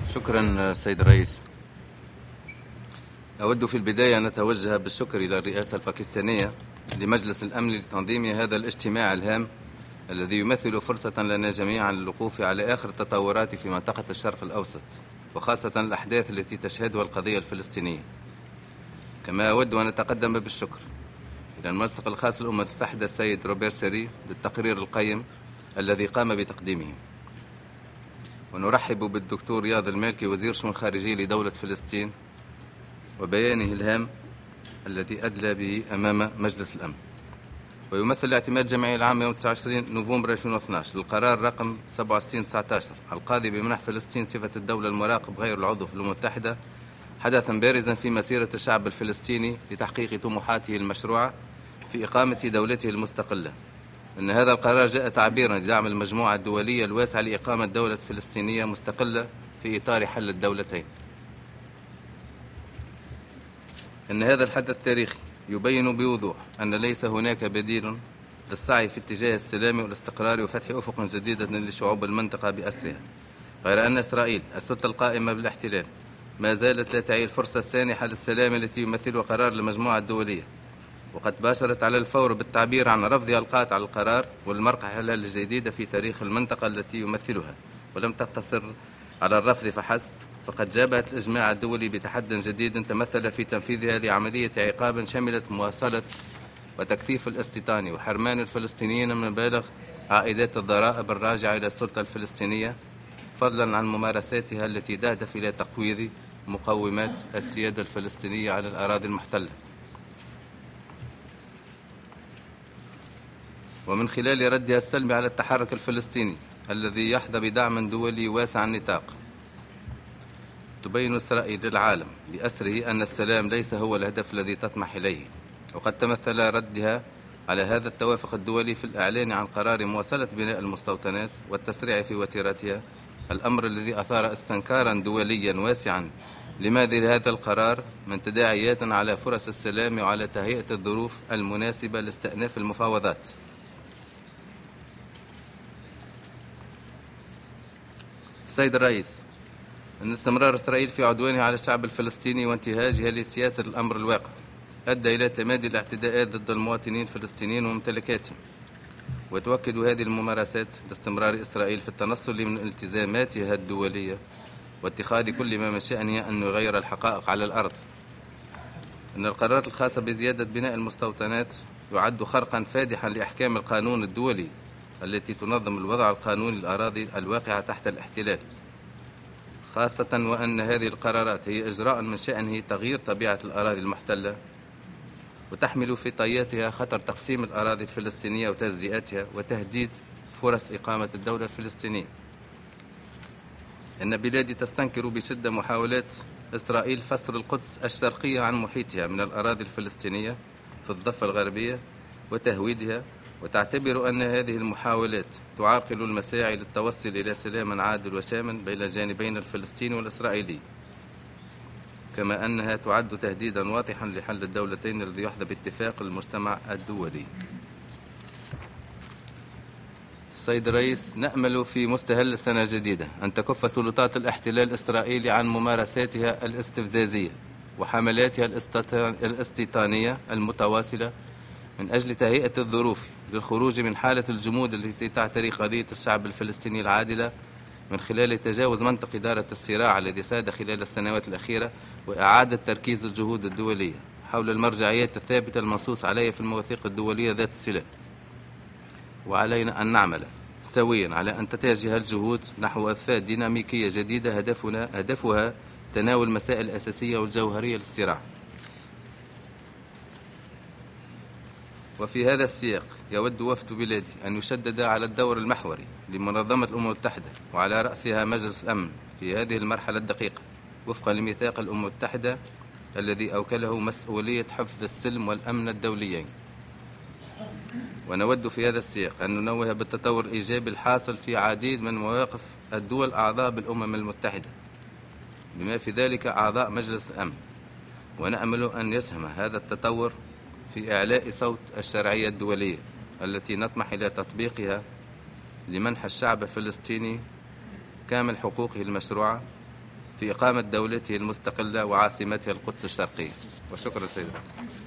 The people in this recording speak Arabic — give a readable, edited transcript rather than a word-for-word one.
شكرا سيد الرئيس. أود في البداية أن أتوجه بالشكر إلى الرئاسة الباكستانية لمجلس الأمن لتنظيم هذا الاجتماع الهام الذي يمثل فرصة لنا جميعا للوقوف على آخر التطورات في منطقة الشرق الأوسط، وخاصة الأحداث التي تشهدها القضية الفلسطينية. كما أود أن أتقدم بالشكر إلى المنسق الخاص للأمم المتحدة السيد روبير سيري للتقرير القيم الذي قام بتقديمه، ونرحب بالدكتور رياض المالكي وزير الشؤون الخارجية لدولة فلسطين وبيانه الهام الذي أدلى به أمام مجلس الأمن. ويمثل الاعتماد الجمعي العام يوم 29 نوفمبر 2012 للقرار رقم 6719 القاضي بمنح فلسطين صفة الدولة المراقب غير العضو في الأمم المتحدة حدثا بارزا في مسيرة الشعب الفلسطيني لتحقيق طموحاته المشروعة في إقامة دولته المستقلة. إن هذا القرار جاء تعبيرا لدعم المجموعة الدولية الواسعة لإقامة دولة فلسطينية مستقلة في إطار حل الدولتين. إن هذا الحدث التاريخي يبين بوضوح أن ليس هناك بديل للسعي في اتجاه السلام والاستقرار وفتح أفق جديدة لشعوب المنطقة بأسرها، غير أن إسرائيل السلطة القائمة بالاحتلال ما زالت لا تعي الفرصة السانحة للسلام التي يمثلها قرار المجموعة الدولية، وقد باشرت على الفور بالتعبير عن رفضها القاطع على القرار والمرحلة الجديدة في تاريخ المنطقة التي يمثلها. ولم تقتصر على الرفض فحسب، فقد جابت الإجماع الدولي بتحدي جديد تمثل في تنفيذها لعملية عقاب شملت مواصلة وتكثيف الاستيطان وحرمان الفلسطينيين من مبالغ عائدات الضرائب الراجعة إلى السلطة الفلسطينية، فضلا عن ممارساتها التي تهدف إلى تقويض مقومات السيادة الفلسطينية على الأراضي المحتلة، ومن خلال ردها السلبي على التحرك الفلسطيني الذي يحظى بدعم دولي واسع النطاق. تبين إسرائيل للعالم بأسره أن السلام ليس هو الهدف الذي تطمح إليه، وقد تمثل ردها على هذا التوافق الدولي في الإعلان عن قرار مواصلة بناء المستوطنات والتسريع في وتيرتها، الأمر الذي أثار استنكارا دوليا واسعا لماذا هذا القرار من تداعيات على فرص السلام وعلى تهيئة الظروف المناسبة لاستئناف المفاوضات. السيد الرئيس، أن استمرار إسرائيل في عدوانها على الشعب الفلسطيني وانتهاجها لسياسة الأمر الواقع أدى إلى تمادي الاعتداءات ضد المواطنين الفلسطينيين وممتلكاتهم، وتؤكد هذه الممارسات لاستمرار إسرائيل في التنصل من التزاماتها الدولية واتخاذ كل ما من شأنها أن يغير الحقائق على الأرض. أن القرارات الخاصة بزيادة بناء المستوطنات يعد خرقا فادحا لأحكام القانون الدولي التي تنظم الوضع القانوني للأراضي الواقعة تحت الاحتلال، خاصة وأن هذه القرارات هي إجراء من شأنه تغيير طبيعة الأراضي المحتلة، وتحمل في طياتها خطر تقسيم الأراضي الفلسطينية وتجزئتها وتهديد فرص إقامة الدولة الفلسطينية. إن بلادي تستنكر بشدة محاولات إسرائيل فصل القدس الشرقية عن محيطها من الأراضي الفلسطينية في الضفة الغربية وتهويدها، وتعتبر أن هذه المحاولات تعرقل المساعي للتوصل إلى سلام عادل وشامل بين الجانبين الفلسطيني والإسرائيلي، كما أنها تعد تهديدا واضحا لحل الدولتين الذي يحظى باتفاق المجتمع الدولي. السيد الرئيس، نأمل في مستهل السنة الجديدة أن تكف سلطات الاحتلال الإسرائيلي عن ممارساتها الاستفزازية وحملاتها الاستيطانية المتواصلة من أجل تهيئة الظروف للخروج من حالة الجمود التي تعتري قضية الشعب الفلسطيني العادلة، من خلال تجاوز منطق إدارة الصراع الذي ساد خلال السنوات الأخيرة، وإعادة تركيز الجهود الدولية حول المرجعيات الثابتة المنصوص عليها في المواثيق الدولية ذات الصلة. وعلينا أن نعمل سويا على أن تتجه الجهود نحو إضفاء ديناميكية جديدة هدفها تناول المسائل الأساسية والجوهرية للصراع. وفي هذا السياق يود وفد بلادي أن يشدد على الدور المحوري لمنظمة الأمم المتحدة وعلى رأسها مجلس الأمن في هذه المرحلة الدقيقة وفقا لميثاق الأمم المتحدة الذي أوكله مسؤولية حفظ السلم والأمن الدوليين. ونود في هذا السياق أن ننوه بالتطور الإيجابي الحاصل في عديد من مواقف الدول أعضاء بالأمم المتحدة بما في ذلك أعضاء مجلس الأمن، ونأمل أن يسهم هذا التطور في إعلاء صوت الشرعية الدولية التي نطمح إلى تطبيقها لمنح الشعب الفلسطيني كامل حقوقه المشروعة في إقامة دولته المستقلة وعاصمتها القدس الشرقية. وشكرا سيد الرئيس.